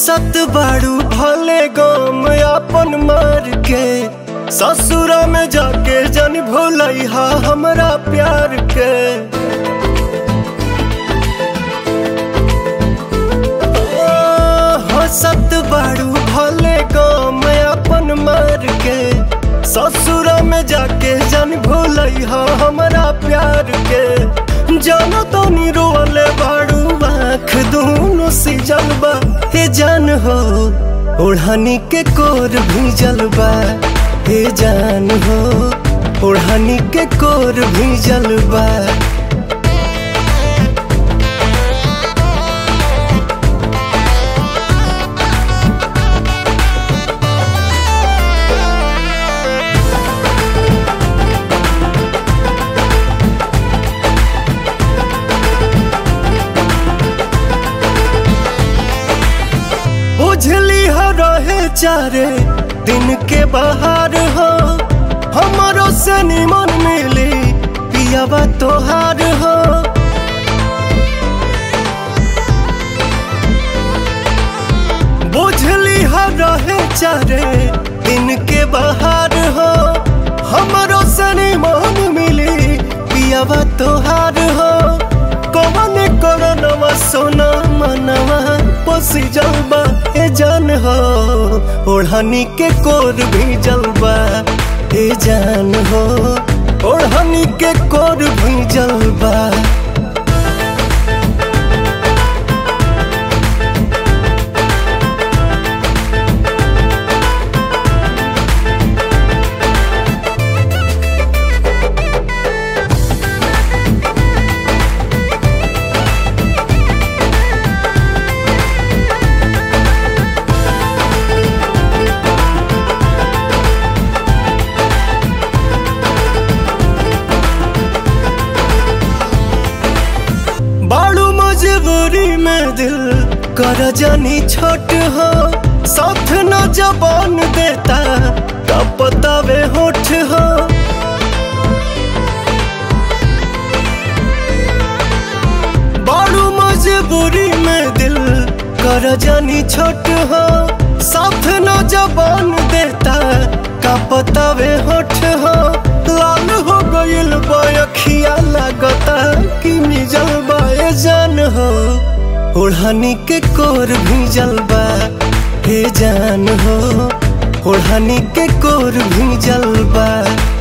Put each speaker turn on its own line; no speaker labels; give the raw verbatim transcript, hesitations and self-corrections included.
हंसत बाड़ू भले गम अपन मार के, ससुरा में जाके जन भूलैहा हमरा प्यार के। हंसत बाड़ू भले गम अपन मार के, ससुरा में जाके जन भूलैहा हमरा प्यार के। जानो तो नी रोले बाड़ू आँख दोनों सी जलबा, हे जान हो ओढ़नी के कोर भी जलबा, हे जान हो ओढ़नी के कोर भी जलबा। बुझली हो रहे चारे दिन के बाहर हो, हमारो से निमन मिली पियावा तोहार हो। बुझली हो रहे चारे दिन के बाहर हो, हमारो से निमन मिली पियावा तोहार हो। कौन करनवा सोना मनवा पोसी जलबा, ए जान हो ओढ़नी के कोर भी जलबा, ए जान हो ओढ़नी के कोर भी जलबा। मजबूरी में दिल कर जानी छोट हो, साथ न जबान देता का पतावे होठ हो। बारू मजबूरी में दिल कर जानी छोट हो, साथ न जबान देता का पतावे होठ हो। लाल हो गइल बयखिया लागता कि मिजलबा, ए जान हो ओढ़नी के कोर भी जलबा, हे जान हो ओढ़नी के कोर भी जलबा।